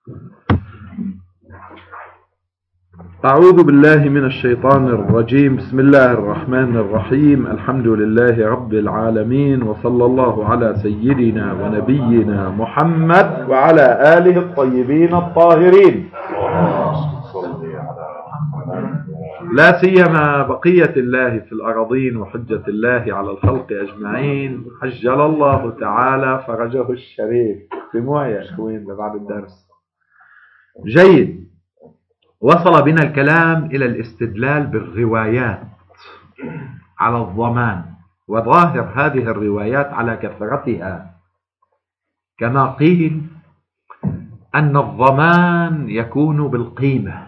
أعوذ بالله من الشيطان الرجيم. بسم الله الرحمن الرحيم. الحمد لله رب العالمين، وصلى الله على سيدنا ونبينا محمد وعلى آله الطيبين الطاهرين، لا سيما بقية الله في الأراضين وحجة الله على الخلق أجمعين، عجل الله تعالى فرجه الشريف. سموها يا أخوين بعد الدرس. جيد. وصل بنا الكلام إلى الاستدلال بالروايات على الضمان، وظاهر هذه الروايات على كثرتها كما قيل أن الضمان يكون بالقيمة،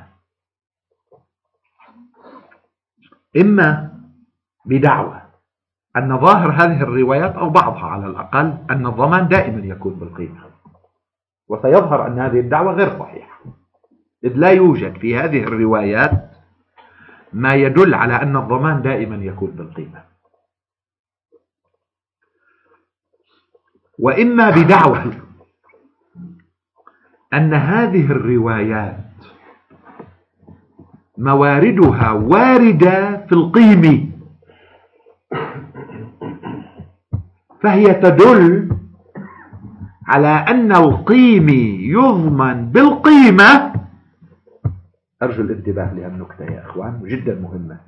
إما بدعوى أن ظاهر هذه الروايات أو بعضها على الأقل أن الضمان دائما يكون بالقيمة، وسيظهر أن هذه الدعوة غير صحيحة، إذ لا يوجد في هذه الروايات ما يدل على أن الضمان دائما يكون بالقيمة. وإما بدعوى أن هذه الروايات مواردها واردة في القيمة، فهي تدل على أن القيمة يضمن بالقيمة. أرجو الانتباه لهالنكتة يا أخوان، جدا مهمة.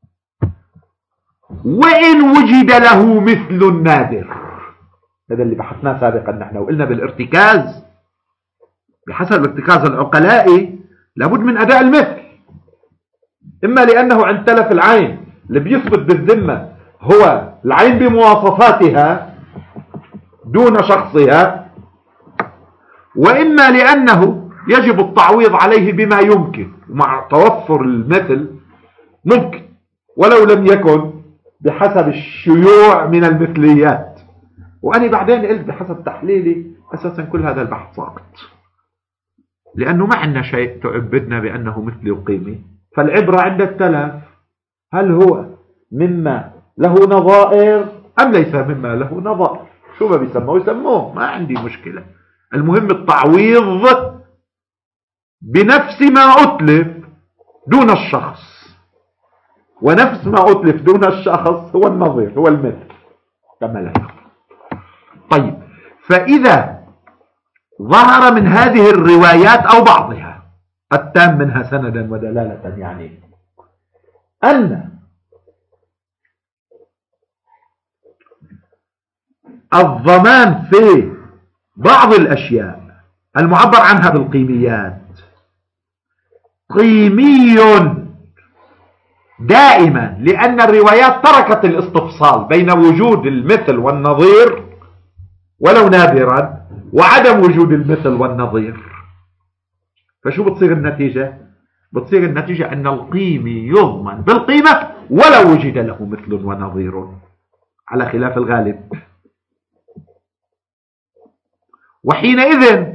وإن وجد له مثل النادر، هذا اللي بحثناه سابقا نحن، وقلنا بالارتكاز بحسب الارتكاز العقلائي لابد من أداء المثل، إما لأنه عند تلف العين اللي بيثبت بالذمة هو العين بمواصفاتها دون شخصها، وإما لأنه يجب التعويض عليه بما يمكن، ومع توفر المثل ممكن ولو لم يكن بحسب الشيوع من المثليات. وأنا بعدين قلت بحسب تحليلي أساسا كل هذا البحث ساقط، لأنه ما عندنا شيء تعبدنا بأنه مثل وقيمة، فالعبرة عند التلف هل هو مما له نظائر أم ليس مما له نظائر. شو ما بيسموه يسموه، ما عندي مشكلة، المهم التعويض بنفس ما أتلف دون الشخص، ونفس ما أتلف دون الشخص هو النظير، هو المثل كما لا يخفى. طيب، فإذا ظهر من هذه الروايات أو بعضها التام منها سندا ودلالة، يعني أن الضمان في بعض الأشياء المعبر عنها بالقيميات قيمي دائما، لأن الروايات تركت الاستفصال بين وجود المثل والنظير ولو نادرا وعدم وجود المثل والنظير. فشو بتصير النتيجة؟ بتصير النتيجة أن القيمة يضمن بالقيمة ولو وجد له مثل ونظير، على خلاف الغالب. وحينئذ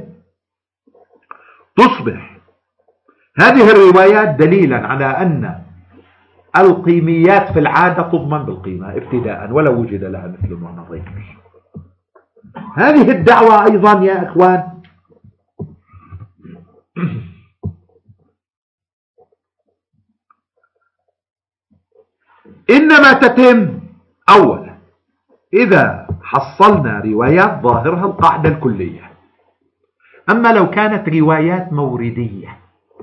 تصبح هذه الروايات دليلا على أن القيميات في العادة تضمن بالقيمة ابتداء ولو وجد لها مثل ونظير. هذه الدعوة أيضا يا إخوان إنما تتم أولا إذا حصلنا روايات ظاهرها القاعدة الكلية. أما لو كانت روايات موردية،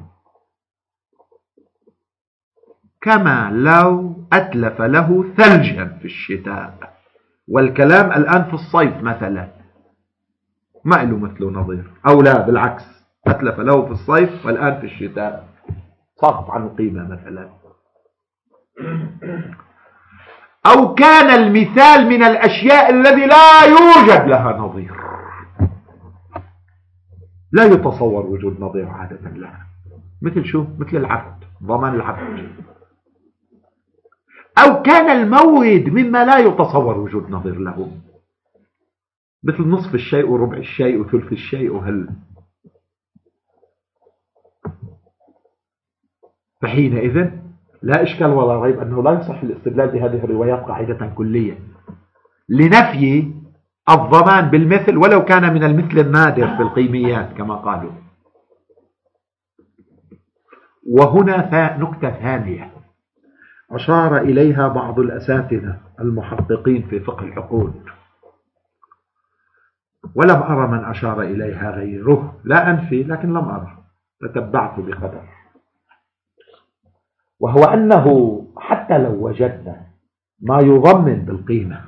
كما لو أتلف له ثلجا في الشتاء والكلام الآن في الصيف مثلا، ما له مثل نظير، أو لا بالعكس أتلف له في الصيف والآن في الشتاء، سقط عن القيمة مثلا. أو كان المثال من الأشياء الذي لا يوجد لها نظير، لا يتصور وجود نظير عادة لها، مثل شو؟ مثل العبد، ضمان العبد. أو كان المورد مما لا يتصور وجود نظير له، مثل نصف الشيء وربع الشيء وثلث الشيء وهل. فحينئذ لا إشكال ولا ريب أنه لا يصح الاستدلال بهذه الروايات قاعدة كلية لنفي الضمان بالمثل ولو كان من المثل النادر في القيميات كما قالوا. وهنا نكتة ثانية أشار إليها بعض الأساتذة المحققين في فقه العقود، ولم أرى من أشار إليها غيره، لا أنفي لكن لم أرى، تتبعت بقدر، وهو أنه حتى لو وجدنا ما يضمن بالقيمة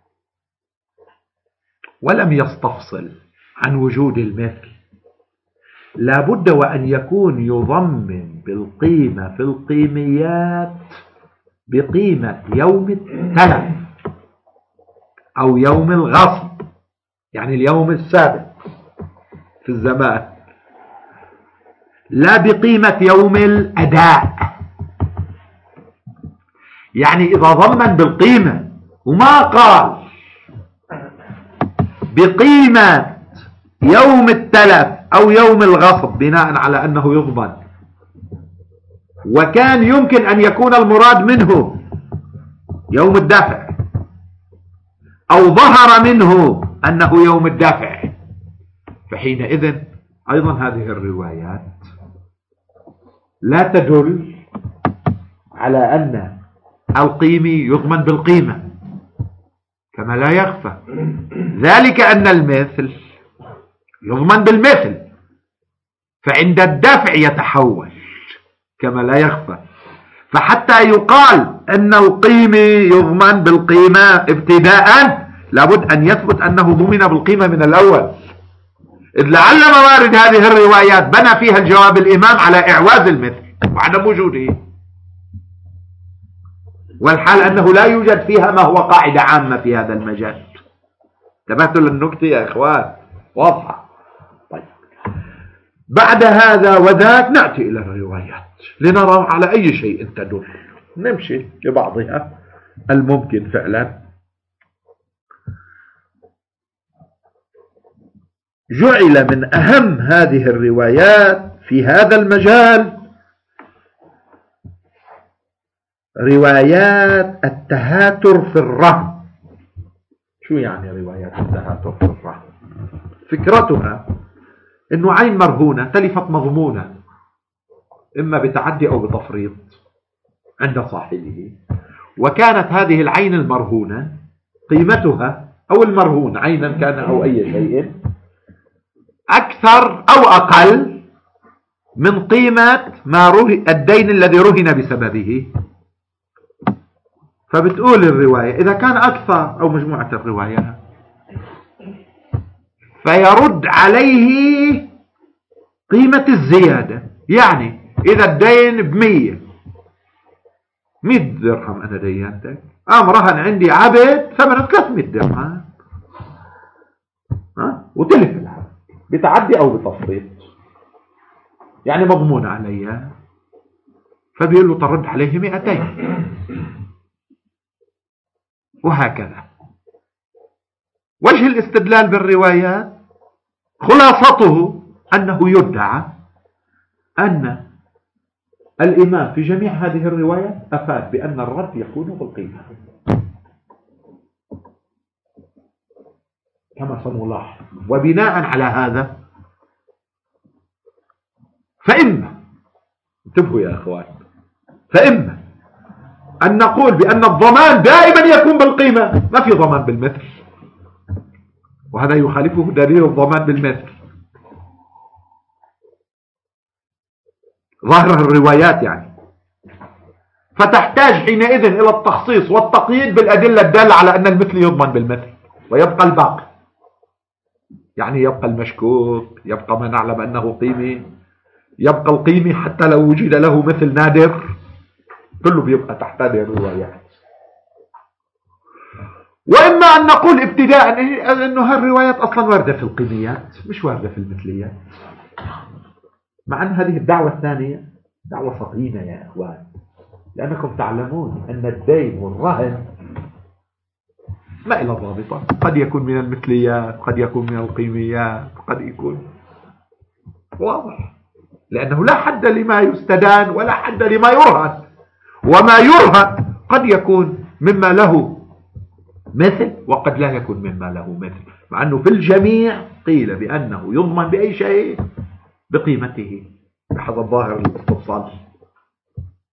ولم يستفصل عن وجود المثل، لا بد وأن يكون يضمن بالقيمة في القيميات بقيمة يوم التلف أو يوم الغصب، يعني اليوم السابق في الزمان، لا بقيمة يوم الأداء. يعني إذا ضمن بالقيمة وما قال بقيمة يوم التلف أو يوم الغصب بناء على أنه يضمن، وكان يمكن أن يكون المراد منه يوم الدفع أو ظهر منه أنه يوم الدفع، فحينئذ أيضا هذه الروايات لا تدل على أن القيمي يضمن بالقيمة، كما لا يخفى ذلك أن المثل يضمن بالمثل، فعند الدفع يتحول كما لا يخفى. فحتى يقال أن القيمي يضمن بالقيمة ابتداء لابد أن يثبت أنه ضمن بالقيمة من الأول، إذ لعل موارد هذه الروايات بنى فيها الجواب الإمام على إعواز المثل وعدم وجوده، والحال أنه لا يوجد فيها ما هو قاعدة عامة في هذا المجال. انتبهتوا للنكتة يا إخوان؟ واضحة. طيب، بعد هذا وذاك نأتي إلى الروايات لنرى على أي شيء تدل، نمشي لبعضها الممكن فعلا. جعل من أهم هذه الروايات في هذا المجال روايات التهاتر في الرهن. شو يعني روايات التهاتر في الرهن؟ فكرتها انه عين مرهونة تلفت مضمونة اما بتعدي او بتفريط عند صاحبه، وكانت هذه العين المرهونة قيمتها او المرهون عينا كان او اي شيء اكثر او اقل من قيمة الدين الذي رهن بسببه. فبتقول الرواية إذا كان أكثر أو مجموعة الروايات فيرد عليه قيمة الزيادة. يعني إذا الدين ب100 درهم أنا دينتك، رهن عندي عبد ثمنه 300 درهم وتلف العبد بتعدي أو بتفريط، يعني مضمون عليها، فبيقول له ترد عليه 200. وهكذا وجه الاستدلال بالروايات خلاصته أنه يدعى أن الإمام في جميع هذه الروايات أفاد بأن الرد يكون بالقيمة كما سنلاحظ. وبناء على هذا فإما انتبهوا يا أخوان، فإما أن نقول بأن الضمان دائما يكون بالقيمة، ما في ضمان بالمثل، وهذا يخالفه دليل الضمان بالمثل ظاهر الروايات يعني، فتحتاج حينئذ إلى التخصيص والتقييد بالأدلة الدالة على أن المثل يضمن بالمثل، ويبقى الباقي، يعني يبقى المشكوك، يبقى ما نعلم أنه قيمي، يبقى القيمي حتى لو وجد له مثل نادر، كله بيبقى تحت هذه الروايات. وإما أن نقول ابتداء أنه هالروايات أصلا واردة في القيميات مش واردة في المثليات، مع أن هذه الدعوة الثانية دعوة فطينة يا أخوان، لأنكم تعلمون أن الدين والرهن ما إلى ضابطة، قد يكون من المثليات، قد يكون من القيميات، قد يكون واضح، لأنه لا حد لما يستدان ولا حد لما يرهن، وما يرهن قد يكون مما له مثل وقد لا يكون مما له مثل، مع أنه في الجميع قيل بأنه يضمن بأي شيء بقيمته بحسب ظاهر الاستفصال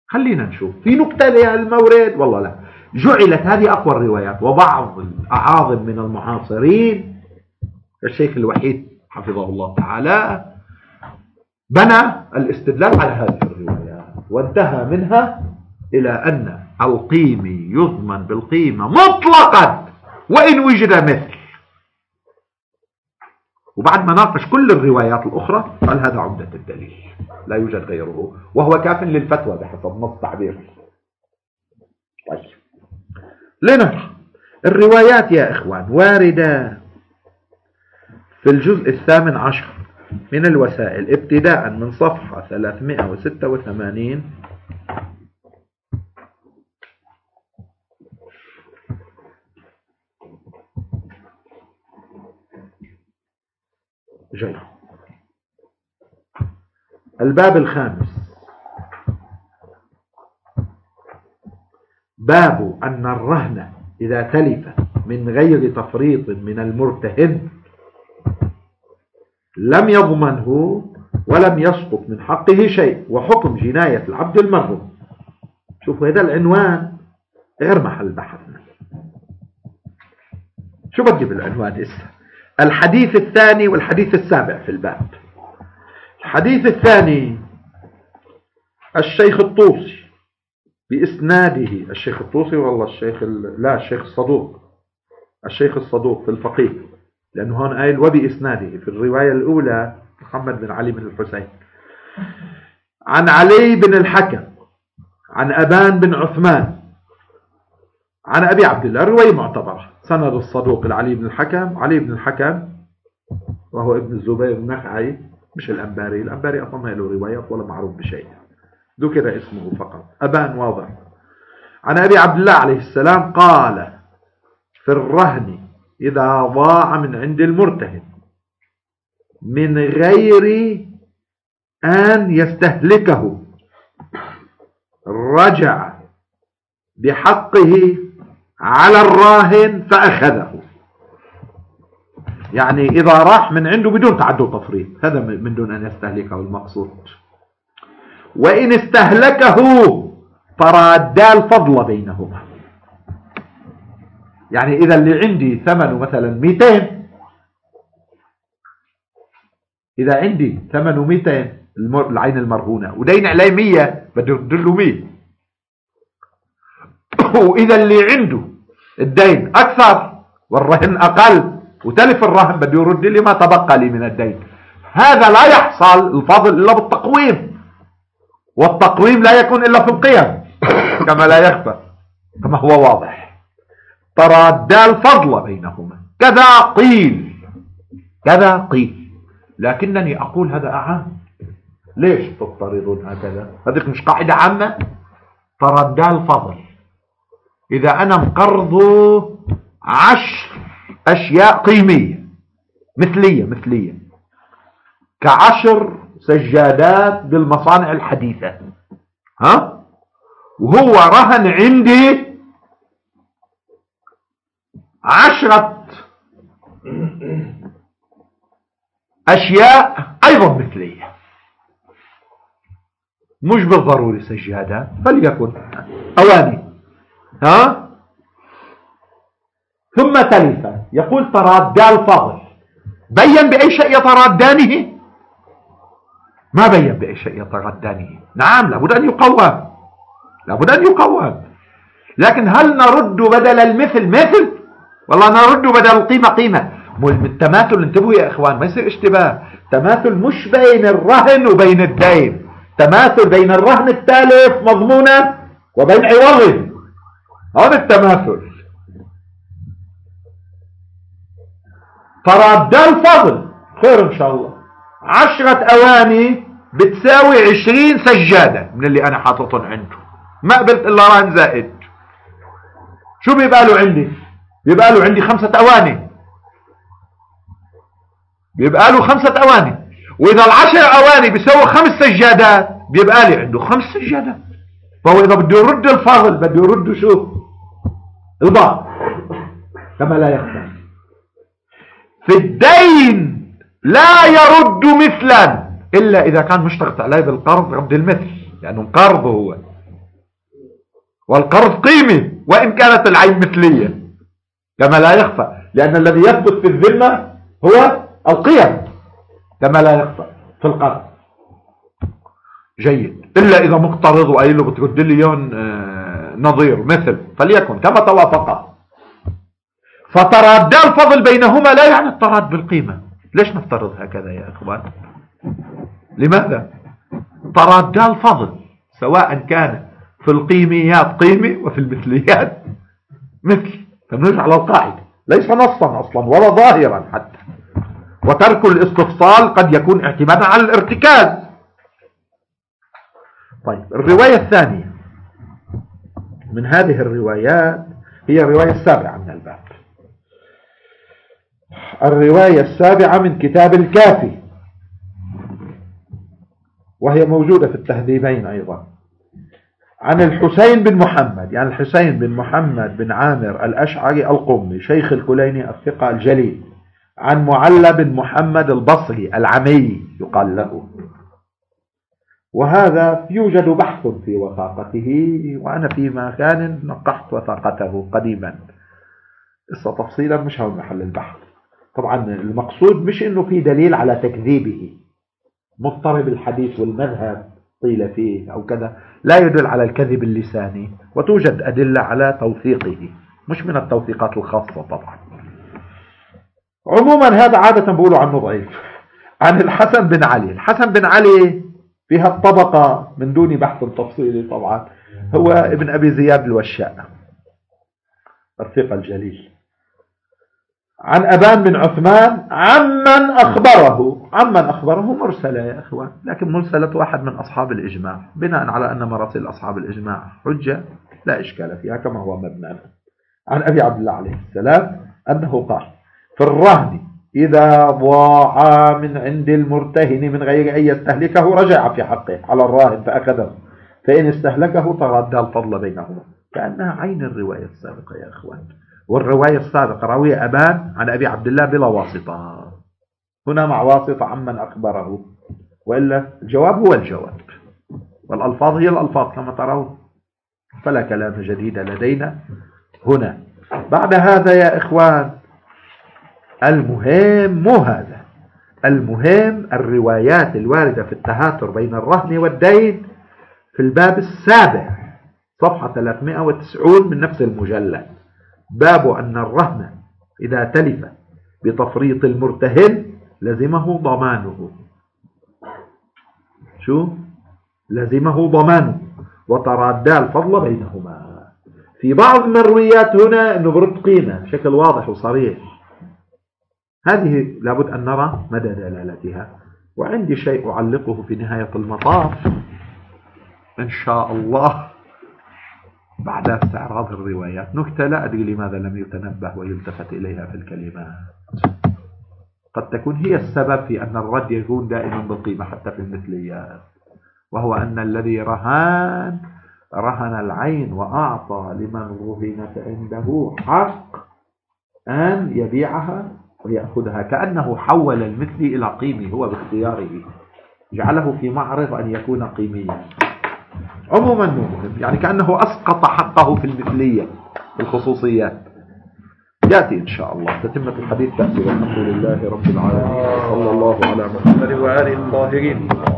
خلينا نشوف في نكتة للمورد. والله لا، جعلت هذه أقوى الروايات، وبعض الأعاظم من المعاصرين الشيخ الوحيد حفظه الله تعالى بنى الاستدلال على هذه الروايات، وانتهى منها إلى أن القيمي يضمن بالقيمة مطلقا وإن وجد مثل. وبعد ما ناقش كل الروايات الأخرى قال هذا عمدة الدليل لا يوجد غيره، وهو كاف للفتوى بحسب نص تعبير. طيب لنا الروايات يا إخوان واردة في الجزء 18 من الوسائل ابتداء من صفحة 386 جاي. الباب الخامس باب أن الرهن إذا تلف من غير تفريط من المرتهن لم يضمنه ولم يسقط من حقه شيء، وحكم جناية العبد المرهون. شوفوا هذا العنوان غير محل بحثنا. شو بدي بالعنوان إسا؟ الحديث الثاني والحديث السابع في الباب. الحديث الثاني الشيخ الطوسي بإسناده، الشيخ الطوسي والله الشيخ الصدوق، الشيخ الصدوق في الفقيه، لأنه هون قايل وبإسناده في الرواية الأولى محمد بن علي بن الحسين عن علي بن الحكم عن أبان بن عثمان عن أبي عبد الله. الرواية معتبرة، سند الصدوق العلي بن الحكم، علي بن الحكم وهو ابن الزبير النخعي مش الأنباري. الأنباري أصلا ما له روايات ولا معروف بشيء، ذكر اسمه فقط. أبان واضح. عن أبي عبد الله عليه السلام قال في الرهن إذا ضاع من عند المرتهن من غير أن يستهلكه رجع بحقه على الراهن فأخذه. يعني إذا راح من عنده بدون تعدي وتفريط، هذا من دون أن يستهلكه المقصود. وإن استهلكه ترادا الفضل بينهما. يعني إذا اللي عندي ثمنه مثلا 200، إذا عندي ثمنه 200 العين المرهونة ودين عليه 100 بده يرد له 100. وإذا اللي عنده الدين أكثر والرهن أقل وتلف الرهن بده يرد لي ما تبقى لي من الدين. هذا لا يحصل الفضل إلا بالتقويم، والتقويم لا يكون إلا في القيم كما لا يخفى كما هو واضح. ترادا الفضل بينهما كذا قيل كذا قيل، لكنني أقول هذا أعم. ليش تفترضون هكذا؟ هذه مش قاعدة عامة؟ ترادا الفضل إذا أنا مقرضه 10 أشياء قيمية مثلية ك10 سجادات بالمصانع الحديثة، وهو رهن عندي 10 أشياء أيضا مثلية، مش بالضروري سجادات، فليكن أواني، ثم تلف. يقول ترادا الفضل، بين بأي شيء يترادانه؟ ما بين بأي شيء يترادانه. نعم لابد أن يقوم، لكن هل نرد بدل المثل مثل والله نرد بدل القيمة قيمة؟ التماثل، انتبهوا يا إخوان ما يصير اشتباه. تماثل مش بين الرهن وبين الدين، تماثل بين الرهن التالف مضمونا وبين عوضه، هذا التماثل. ترادا الفضل خير إن شاء الله. 10 أواني بتساوي 20 سجادة من اللي أنا حاططهم عنده، ما قبلت إلا رهن زائد. شو بيبقى عندي 5 أواني، بيبقى له 5 أواني. وإذا 10 أواني بيساوي 5 سجادات بيبقى لي عنده 5 سجادات. فهو إذا بده يرد الفضل بده يرد شو؟ البعض كما لا يخفى. في الدين لا يرد مثلا إلا إذا كان مشترط عليه بالقرض رد المثل، لأنه قرضه هو والقرض قيمة وإن كانت العين مثلية، كما لا يخفى، لأن الذي يثبت في الذمة هو القيم كما لا يخفى في القرض. جيد، إلا إذا مقترض وقايل له بترد لي يوم نظير مثل، فليكن كما توافقا، فتراد الفضل بينهما لا يعني التراد بالقيمة. ليش نفترض هكذا يا إخوان؟ لماذا؟ تراد الفضل سواء كان في القيميات قيمة وفي المثليات مثل، فنرجع على القاعدة، ليس نصا أصلا ولا ظاهرا حتى، وترك الاستفصال قد يكون اعتمادا على الارتكاز. طيب، الرواية الثانية من هذه الروايات هي الرواية السابعة من الباب، الرواية السابعة من كتاب الكافي، وهي موجودة في التهذيبين أيضا، عن الحسين بن محمد، يعني الحسين بن محمد بن عامر الأشعري القمي شيخ الكليني الثقة الجليل، عن معلى بن محمد البصري العمي يقال له، وهذا يوجد بحث في وثاقته، وأنا في مكان نقحت وثاقته قديما، قصة تفصيلا مش هو محل البحث. طبعا المقصود مش انه في دليل على تكذيبه، مضطرب الحديث والمذهب قيل فيه او كذا، لا يدل على الكذب اللساني، وتوجد أدلة على توثيقه، مش من التوثيقات الخاصة طبعا. عموما هذا عادة بقولوا عنه ضعيف. عن الحسن بن علي، الحسن بن علي فيها الطبقة من دون بحث تفصيلي طبعا، هو ابن أبي زياد الوشاء الثقة الجليل. عن أبان بن عثمان عمن أخبره مرسلة يا إخوان، لكن مرسلة واحد من أصحاب الإجماع، بناء على أن مراسل أصحاب الإجماع حجة لا إشكال فيها كما هو مبنى. عن أبي عبد الله عليه السلام أنه قال في الرهن إذا ضاع من عند المرتهن من غير أن يستهلكه رجع في حقه على الراهن فأخذه، فإن استهلكه تردى الفضل بينهما، كأنها عين الرواية السابقة يا إخوان. والرواية السابقة روي أبان عن أبي عبد الله بلا واسطة، هنا مع واسطة عمن أخبره، وإلا الجواب هو الجواب، والألفاظ هي الألفاظ كما ترون، فلا كلام جديد لدينا هنا. بعد هذا يا إخوان المهم مو هذا، المهم الروايات الواردة في التهاتر بين الرهن والدين في الباب السابع صفحة 390 من نفس المجلد، باب أن الرهن إذا تلف بتفريط المرتهن لزمه ضمانه. شو؟ لزمه ضمانه وترادى الفضل بينهما. في بعض المرويات هنا أنه برد قيمة بشكل واضح وصريح، هذه لابد أن نرى مدى دلالتها. وعندي شيء أعلقه في نهاية المطاف إن شاء الله بعد استعراض الروايات، نكتة لا أدري لماذا لم يتنبه ويلتفت إليها في الكلمات، قد تكون هي السبب في أن الرد يكون دائما بالقيمة حتى في المثليات، وهو أن الذي رهن العين وأعطى لمن رهنت عنده حق أن يبيعها ويأخذها، كأنه حول المثلي إلى قيمي هو باختياره، جعله في معرض أن يكون قيميا. عموما مهم، يعني كأنه أسقط حقه في المثلية الخصوصيات. يأتي إن شاء الله تتمة الحديث تأتي، والحمد لله رب العالمين، وصلى الله على محمد وآله الطاهرين.